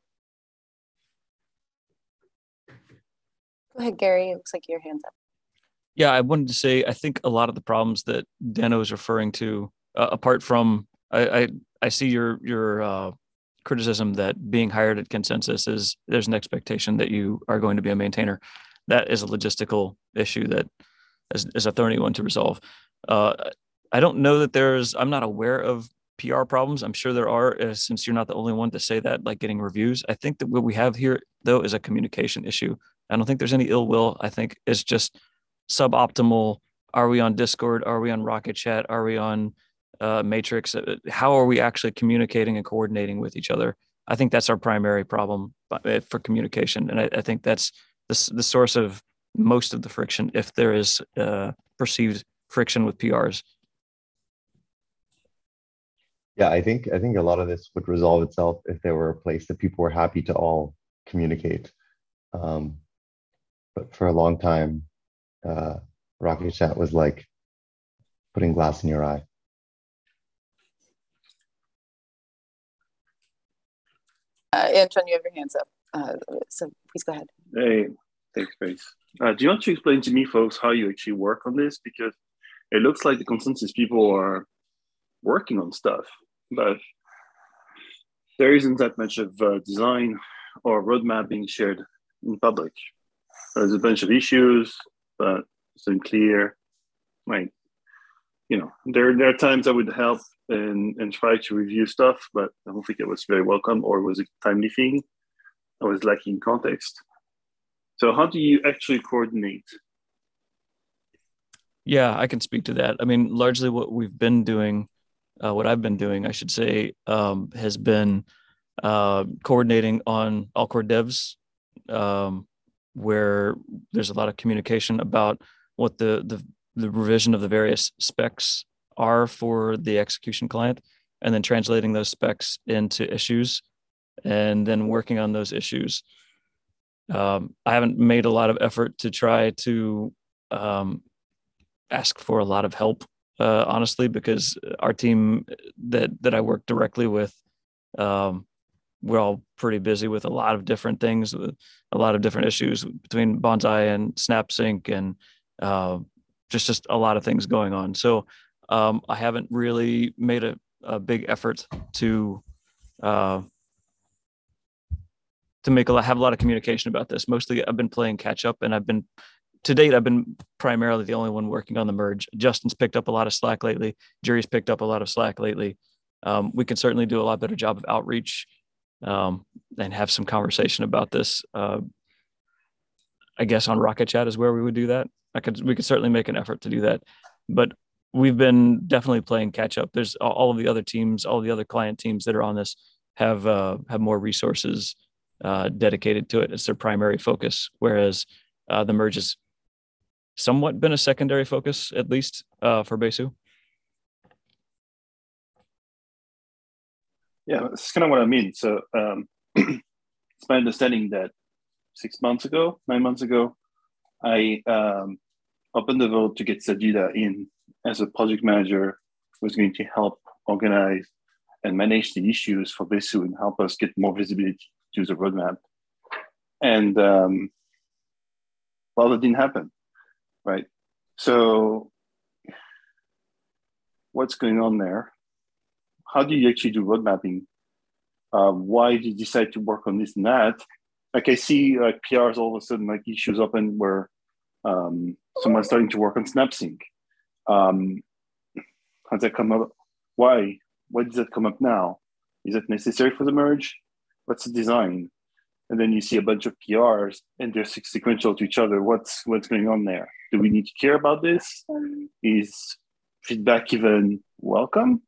Go ahead, Gary. It looks like your hand's up. Yeah, I wanted to say, I think a lot of the problems that Dano is referring to, apart from, I see your criticism that being hired at consensus is there's an expectation that you are going to be a maintainer. That is a logistical issue that is a thorny one to resolve. I don't know that I'm not aware of PR problems. I'm sure there are, since you're not the only one to say that, like getting reviews. I think that what we have here, though, is a communication issue. I don't think there's any ill will. I think it's just suboptimal. Are we on Discord? Are we on Rocket Chat? Are we on Matrix? How are we actually communicating and coordinating with each other? I think that's our primary problem for communication. And I think that's the source of most of the friction, if there is perceived friction with PRs. Yeah, I think a lot of this would resolve itself if there were a place that people were happy to all communicate. But for a long time, Rocket Chat was like putting glass in your eye. Anton, you have your hands up. So please go ahead. Hey, thanks, Grace. Do you want to explain to me, folks, how you actually work on this? Because it looks like the consensus people are working on stuff, but there isn't that much of design or roadmap being shared in public. There's a bunch of issues, but it's unclear. Like, there are times I would help and try to review stuff, but I don't think it was very welcome or was a timely thing. I was lacking context. So how do you actually coordinate? Yeah, I can speak to that. I mean, largely what we've been doing, what I've been doing, I should say, has been coordinating on all core devs, where there's a lot of communication about what the revision of the various specs are for the execution client, and then translating those specs into issues, and then working on those issues. I haven't made a lot of effort to try to ask for a lot of help, honestly, because our team that I work directly with, we're all pretty busy with a lot of different things, with a lot of different issues between Bonsai and SnapSync and just a lot of things going on. So I haven't really made a big effort to have a lot of communication about this. Mostly I've been playing catch up, and to date, I've been primarily the only one working on the merge. Justin's picked up a lot of slack lately. Jerry's picked up a lot of slack lately. We can certainly do a lot better job of outreach and have some conversation about this. I guess on Rocket Chat is where we would do that. We could certainly make an effort to do that, but we've been definitely playing catch up. There's all of the other teams, all the other client teams that are on this have more resources dedicated to it. It's their primary focus, whereas the merge has somewhat been a secondary focus, at least for Besu. Yeah, that's kind of what I mean. So it's my understanding that 9 months ago, I opened the vote to get Sajida in as a project manager who's going to help organize and manage the issues for Besu and help us get more visibility to the roadmap. And well, that didn't happen, right? So what's going on there? How do you actually do road mapping? Why did you decide to work on this and that? Like I see like PRs all of a sudden, like issues open where someone's starting to work on SnapSync. How's that come up? Why? Why does that come up now? Is it necessary for the merge? What's the design? And then you see a bunch of PRs and they're sequential to each other. What's going on there? Do we need to care about this? Is feedback even welcome?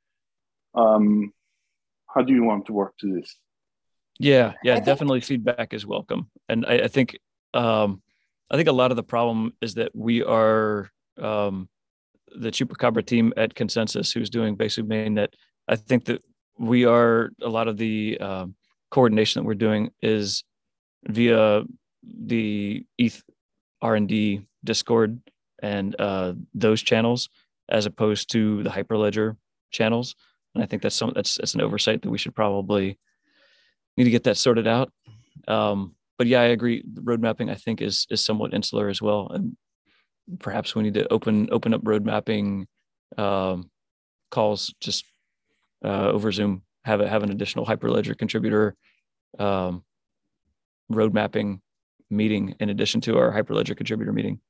How do you want to work to this? Yeah, definitely feedback is welcome. And I think a lot of the problem is that we are the Chupacabra team at Consensus who's doing Besu mainnet. I think that we are, a lot of the coordination that we're doing is via the ETH R&D Discord and those channels, as opposed to the Hyperledger channels. And I think that's an oversight that we should probably need to get that sorted out. But yeah, I agree. The road mapping, I think, is somewhat insular as well. And perhaps we need to open up road mapping calls just over Zoom, have an additional Hyperledger contributor road mapping meeting in addition to our Hyperledger contributor meeting.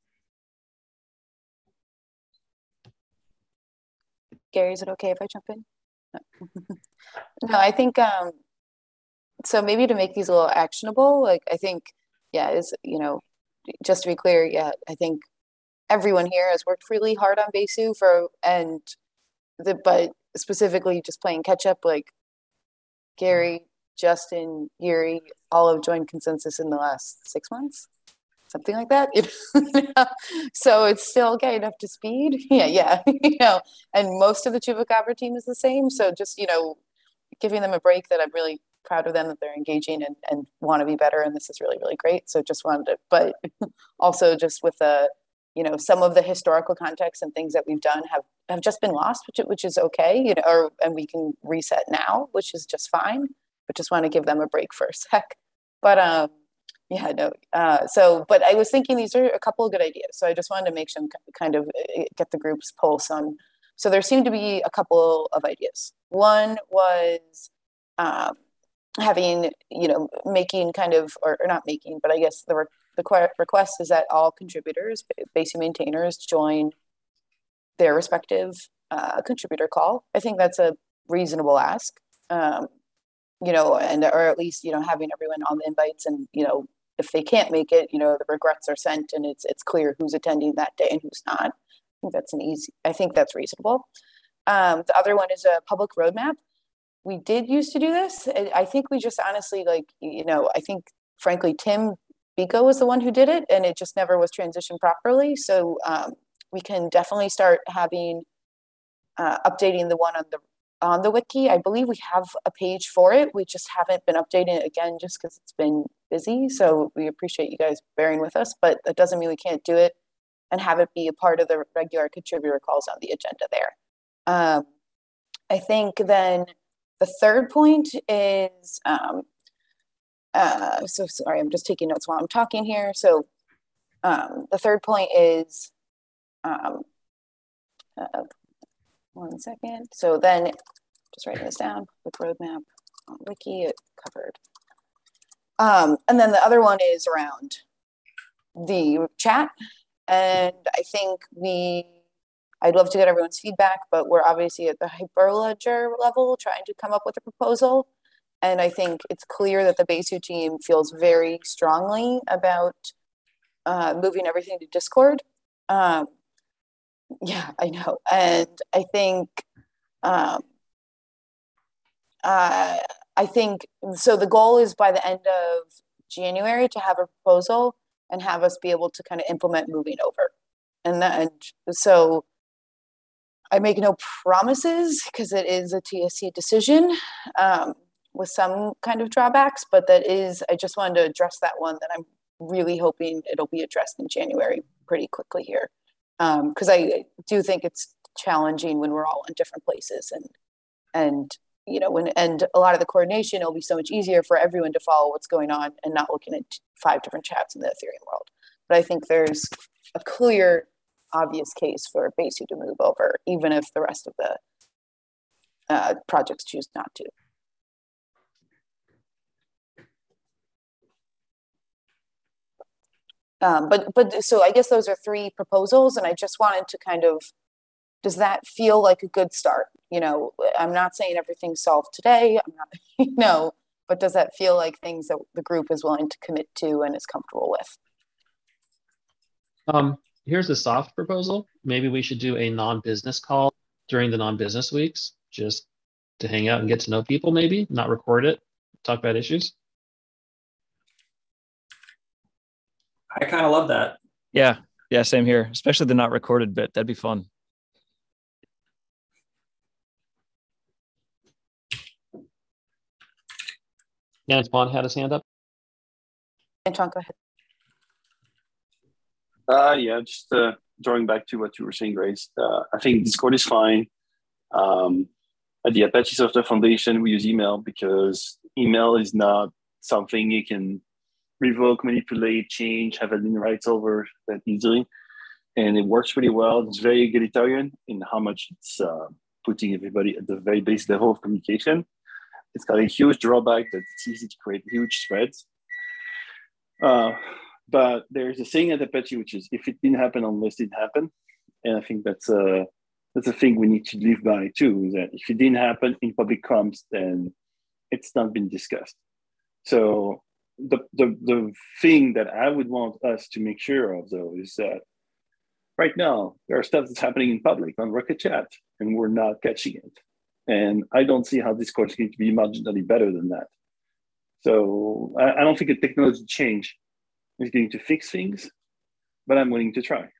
Gary, is it okay if I jump in? No, I think so maybe to make these a little actionable, like I think, just to be clear, I think everyone here has worked really hard on Besu but specifically just playing catch up, like Gary, Justin, Yuri, all have joined Consensus in the last 6 months, something like that. So it's still getting up to speed. Yeah. And most of the Chupacabra team is the same. So just, giving them a break, that I'm really proud of them, that they're engaging and want to be better. And this is really, really great. So just wanted to, but also just with some of the historical context and things that we've done have just been lost, which is okay, and we can reset now, which is just fine, but just want to give them a break for a sec. But but I was thinking these are a couple of good ideas. So I just wanted to make some kind of get the group's pulse on. So there seemed to be a couple of ideas. One was having, making kind of, or not making, but I guess the request is that all contributors, Besu maintainers, join their respective contributor call. I think that's a reasonable ask, or at least, having everyone on the invites, and, if they can't make it, the regrets are sent and it's clear who's attending that day and who's not. I think that's reasonable. The other one is a public roadmap. We did used to do this. I think we just honestly, I think frankly, Tim Biko was the one who did it, and it just never was transitioned properly. So we can definitely start having updating the one on the wiki. I believe we have a page for it. We just haven't been updating it again just because it's been busy. So we appreciate you guys bearing with us, but that doesn't mean we can't do it and have it be a part of the regular contributor calls on the agenda there. I think then the third point is, so sorry, I'm just taking notes while I'm talking here. So the third point is, one second. So then just writing this down with roadmap on wiki, it covered. And then the other one is around the chat. And I think I'd love to get everyone's feedback, but we're obviously at the Hyperledger level trying to come up with a proposal. And I think it's clear that the Besu team feels very strongly about moving everything to Discord. Yeah, I know. And I think, so the goal is by the end of January to have a proposal and have us be able to kind of implement moving over. And so I make no promises because it is a TSC decision with some kind of drawbacks, but I just wanted to address that one that I'm really hoping it'll be addressed in January pretty quickly here. Because I do think it's challenging when we're all in different places, and and a lot of the coordination, it'll be so much easier for everyone to follow what's going on and not looking at 5 different chats in the Ethereum world. But I think there's a clear, obvious case for Besu to move over, even if the rest of the projects choose not to. But so I guess those are 3 proposals, and I just wanted to kind of, does that feel like a good start? I'm not saying everything's solved today. I'm not, but does that feel like things that the group is willing to commit to and is comfortable with? Here's a soft proposal. Maybe we should do a non-business call during the non-business weeks, just to hang out and get to know people, maybe, not record it, talk about issues. I kind of love that. Yeah, same here. Especially the not recorded bit. That'd be fun. Antoine had his hand up. Antoine, go ahead. Yeah, just drawing back to what you were saying, Grace. I think Discord is fine. At the Apache Software Foundation, we use email because email is not something you can revoke, manipulate, change, have admin rights over that easily. And it works pretty well. It's very egalitarian in how much it's putting everybody at the very base level of communication. It's got a huge drawback that it's easy to create huge threads. But there's a saying at Apache, which is, if it didn't happen unless it happened. And I think that's a thing we need to live by too, is that if it didn't happen in public comms, then it's not been discussed. So the thing that I would want us to make sure of, though, is that right now there are stuff that's happening in public on Rocket Chat, and we're not catching it. And I don't see how Discord is going to be marginally better than that. So I don't think a technology change is going to fix things, but I'm willing to try.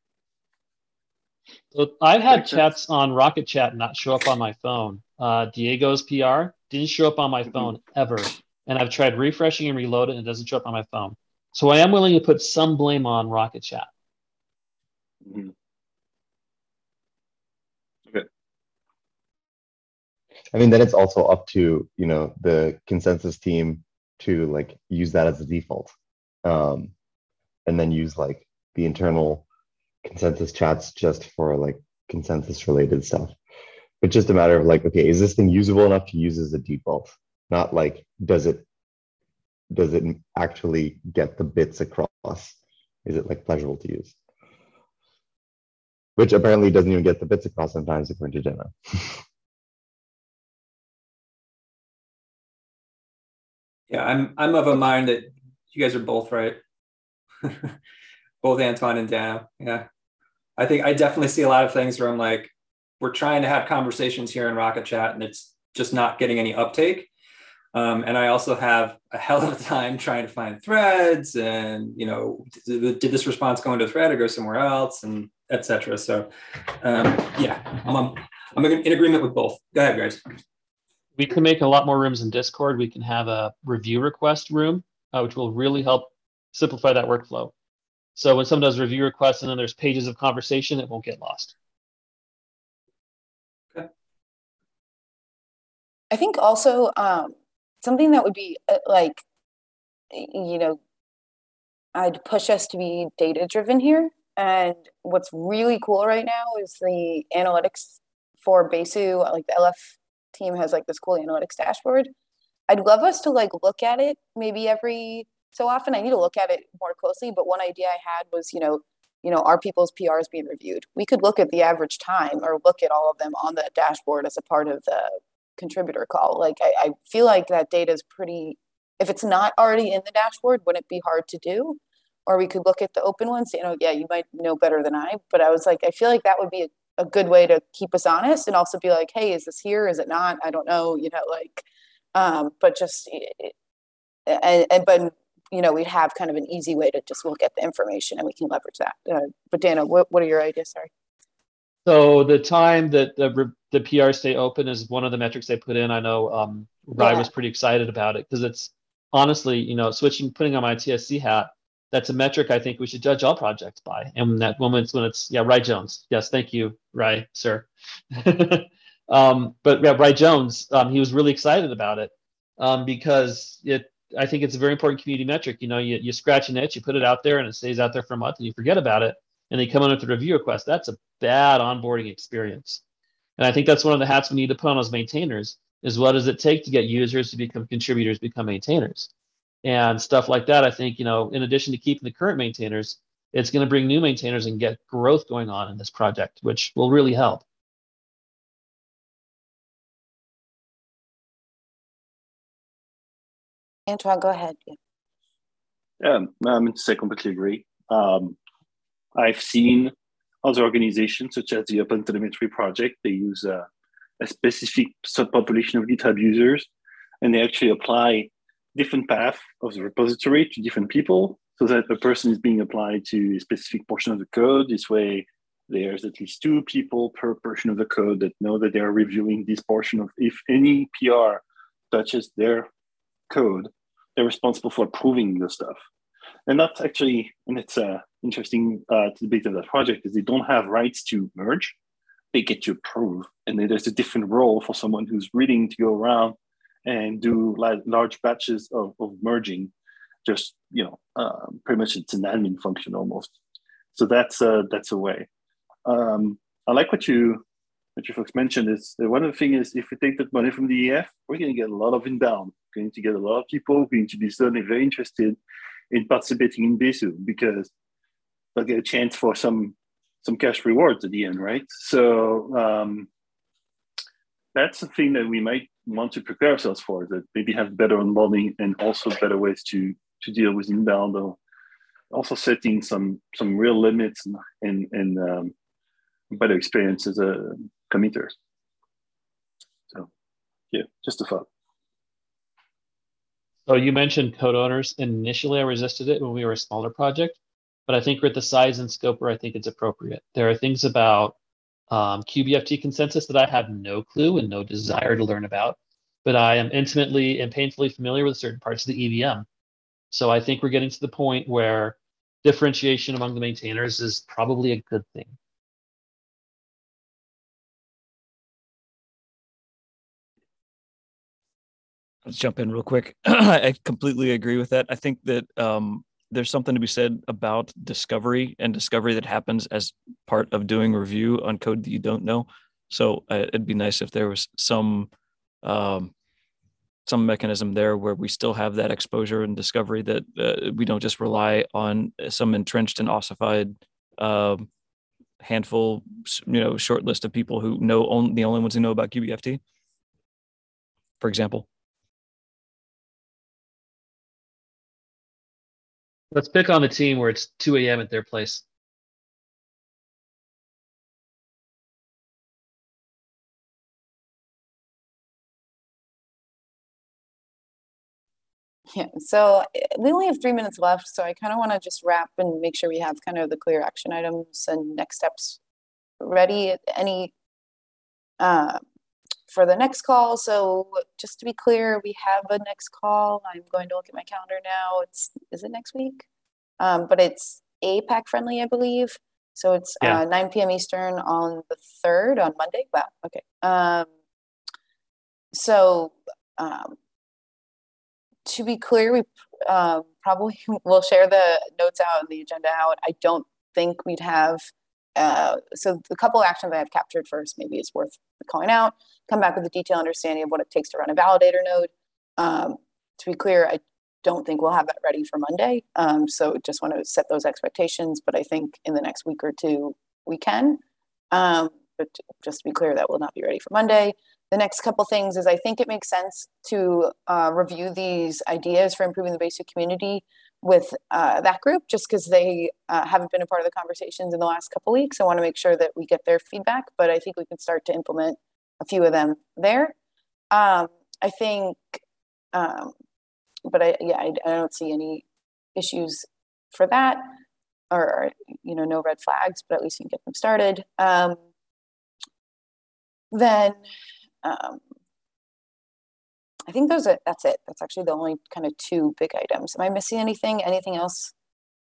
So I've had chats on Rocket Chat not show up on my phone. Diego's PR didn't show up on my phone ever. And I've tried refreshing and reload it, and it doesn't show up on my phone. So I am willing to put some blame on Rocket Chat. Mm-hmm. Okay. I mean, then it's also up to, the consensus team to use that as a default. And then use the internal consensus chats just for consensus related stuff. But just a matter of okay, is this thing usable enough to use as a default? Not does it actually get the bits across? Is it pleasurable to use? Which apparently doesn't even get the bits across sometimes according to Jenna. Yeah, I'm of a mind that you guys are both right. Both Antoine and Dana. Yeah. I definitely see a lot of things where I'm we're trying to have conversations here in Rocket Chat and it's just not getting any uptake. And I also have a hell of a time trying to find threads and, did this response go into a thread or go somewhere else, and et cetera. So yeah, I'm in agreement with both. Go ahead, guys. We can make a lot more rooms in Discord. We can have a review request room, which will really help simplify that workflow. So when someone does review requests and then there's pages of conversation, it won't get lost. Okay. I think also something that would be I'd push us to be data driven here. And what's really cool right now is the analytics for Besu. The LF team has this cool analytics dashboard. I'd love us to look at it maybe every so often. I need to look at it more closely, but one idea I had was, are people's PRs being reviewed? We could look at the average time or look at all of them on the dashboard as a part of the contributor call. I feel like that data is pretty, if it's not already in the dashboard, wouldn't it be hard to do? Or we could look at the open ones, yeah, you might know better than I, but I was I feel like that would be a good way to keep us honest and also be hey, is this here? Is it not? I don't know, but just, but we'd have kind of an easy way to just look at the information and we can leverage that. But Dana, what are your ideas? Sorry. So the time that the PR stay open is one of the metrics they put in. I know Rai was pretty excited about it because it's honestly, putting on my TSC hat, that's a metric I think we should judge all projects by. And that moment's when it's, yeah, Ry Jones. Yes, thank you, Ry, sir. But yeah, Ry Jones, he was really excited about it because I think it's a very important community metric. You know, you scratch an itch, you put it out there, and it stays out there for a month, and you forget about it, and they come in with a review request. That's a bad onboarding experience. And I think that's one of the hats we need to put on as maintainers is what does it take to get users to become contributors, become maintainers? And stuff like that, I think, you know, in addition to keeping the current maintainers, it's going to bring new maintainers and get growth going on in this project, which will really help. Antoine, go ahead. Yeah, I completely agree. I've seen other organizations, such as the OpenTelemetry project, they use a specific subpopulation of GitHub users, and they actually apply different paths of the repository to different people, so that a person is being applied to a specific portion of the code. This way, there's at least 2 people per portion of the code that know that they're reviewing this portion of, if any PR touches their code, they're responsible for approving the stuff. And that's actually, and it's interesting to the bit of that project, is they don't have rights to merge, they get to approve. And then there's a different role for someone who's willing to go around and do large batches of merging. Just, you know, pretty much it's an admin function almost. So that's a way. I like what you folks mentioned is one of the things is, if we take that money from the EF, we're going to get a lot of inbound. We're going to get a lot of people going to be certainly very interested in participating in Besu, because they'll get a chance for some cash rewards at the end, right? So that's the thing that we might want to prepare ourselves for, that maybe have better onboarding and also better ways to deal with inbound, or also setting some real limits and better experience as a committer. So yeah, just a thought. So you mentioned code owners. Initially, I resisted it when we were a smaller project, but I think we're at the size and scope where I think it's appropriate. There are things about QBFT consensus that I have no clue and no desire to learn about, but I am intimately and painfully familiar with certain parts of the EVM. So I think we're getting to the point where differentiation among the maintainers is probably a good thing. Let's jump in real quick. I completely agree with that. I think that there's something to be said about discovery and discovery that happens as part of doing review on code that you don't know. So it'd be nice if there was some mechanism there where we still have that exposure and discovery, that we don't just rely on some entrenched and ossified handful, short list of people who know the only ones who know about QBFT, for example. Let's pick on the team where it's 2 a.m. at their place. Yeah, so we only have 3 minutes left, so I kind of want to just wrap and make sure we have kind of the clear action items and next steps ready. Any for the next call. So just to be clear, we have a next call. I'm going to look at my calendar now. Is it next week? But it's APAC friendly, I believe. So it's 9 p.m. Eastern on the 3rd, on Monday. Wow. Okay. To be clear, we probably will share the notes out and the agenda out. I don't think we'd have, so the couple actions I have captured first, maybe it's worth calling out, come back with a detailed understanding of what it takes to run a validator node. To be clear, I don't think we'll have that ready for Monday. So just want to set those expectations, but I think in the next week or two, we can. But just to be clear, that will not be ready for Monday. The next couple things is I think it makes sense to review these ideas for improving the basic community with that group, just because they haven't been a part of the conversations in the last couple weeks. I want to make sure that we get their feedback, but I think we can start to implement a few of them there. I think, but I don't see any issues for that, or no red flags, but at least you can get them started. Then I think that's it. That's actually the only kind of 2 big items. Am I missing anything? Anything else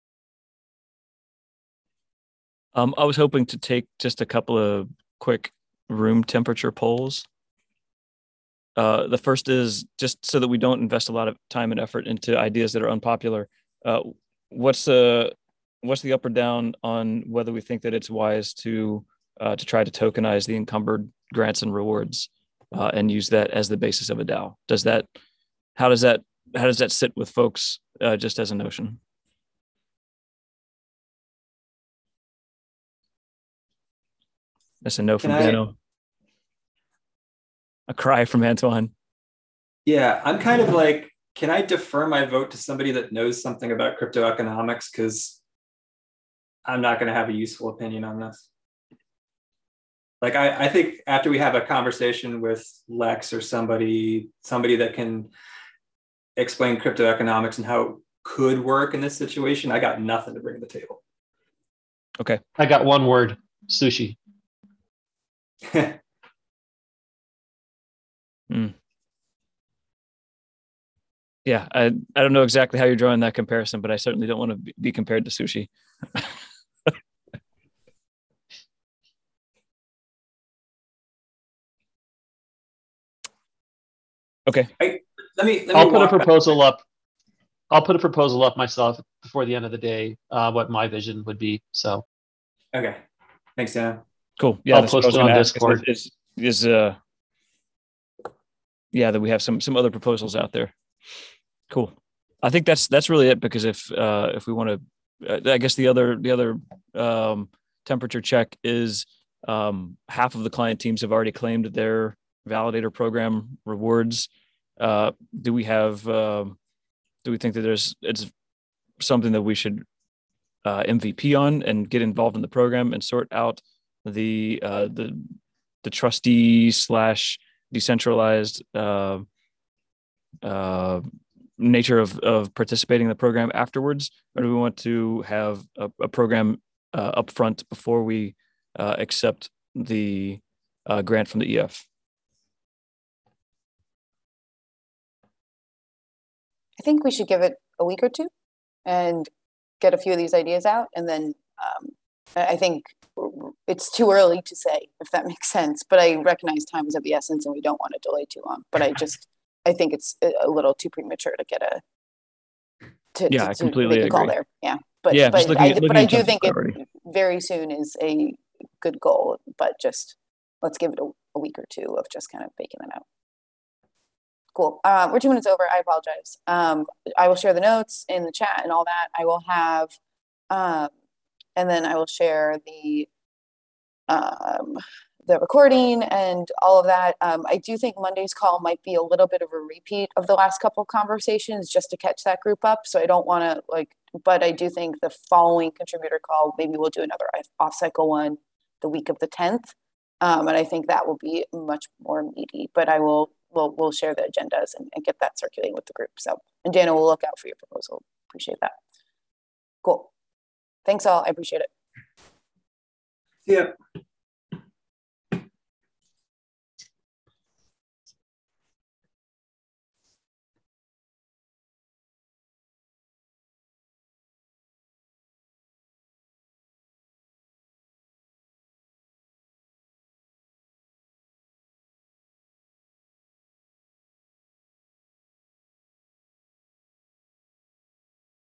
I was hoping to take just a couple of quick room temperature polls. The first is just so that we don't invest a lot of time and effort into ideas that are unpopular. What's the up or down on whether we think that it's wise to try to tokenize the encumbered grants and rewards and use that as the basis of a DAO? How does that sit with folks just as a notion? That's a no from Dano. A cry from Antoine. Yeah, I'm kind of like, can I defer my vote to somebody that knows something about crypto economics? Because I'm not going to have a useful opinion on this. Like, I think after we have a conversation with Lex or somebody that can explain crypto economics and how it could work in this situation, I got nothing to bring to the table. Okay. I got one word: sushi. Yeah, I don't know exactly how you're drawing that comparison, but I certainly don't want to be compared to sushi. Okay. I'll put a proposal up. I'll put a proposal up myself before the end of the day, what my vision would be. So. Okay. Thanks, Dan. Cool. Yeah, I'll post it on Discord. That we have some other proposals out there. Cool. I think that's really it, because if we want to, I guess the other temperature check is half of the client teams have already claimed their validator program rewards. Do we think that it's something that we should MVP on and get involved in the program and sort out the trustee / decentralized nature of participating in the program afterwards, or do we want to have a program upfront before we accept the grant from the EF? I think we should give it a week or two and get a few of these ideas out. And then I think it's too early to say, if that makes sense, but I recognize time is of the essence and we don't want to delay too long. But I think it's a little too premature to get I completely make a call agree there. Yeah. But I do think it very soon is a good goal, but just let's give it a week or two of just kind of baking that out. Cool. We're 2 minutes over. I apologize. I will share the notes in the chat and all that. I will have, and then I will share the recording and all of that. I do think Monday's call might be a little bit of a repeat of the last couple of conversations just to catch that group up. So I don't want to but I do think the following contributor call, maybe we'll do another off-cycle one the week of the 10th. And I think that will be much more meaty, but we'll share the agendas and get that circulating with the group. So, and Dana will look out for your proposal. Appreciate that. Cool. Thanks all. I appreciate it. Yeah.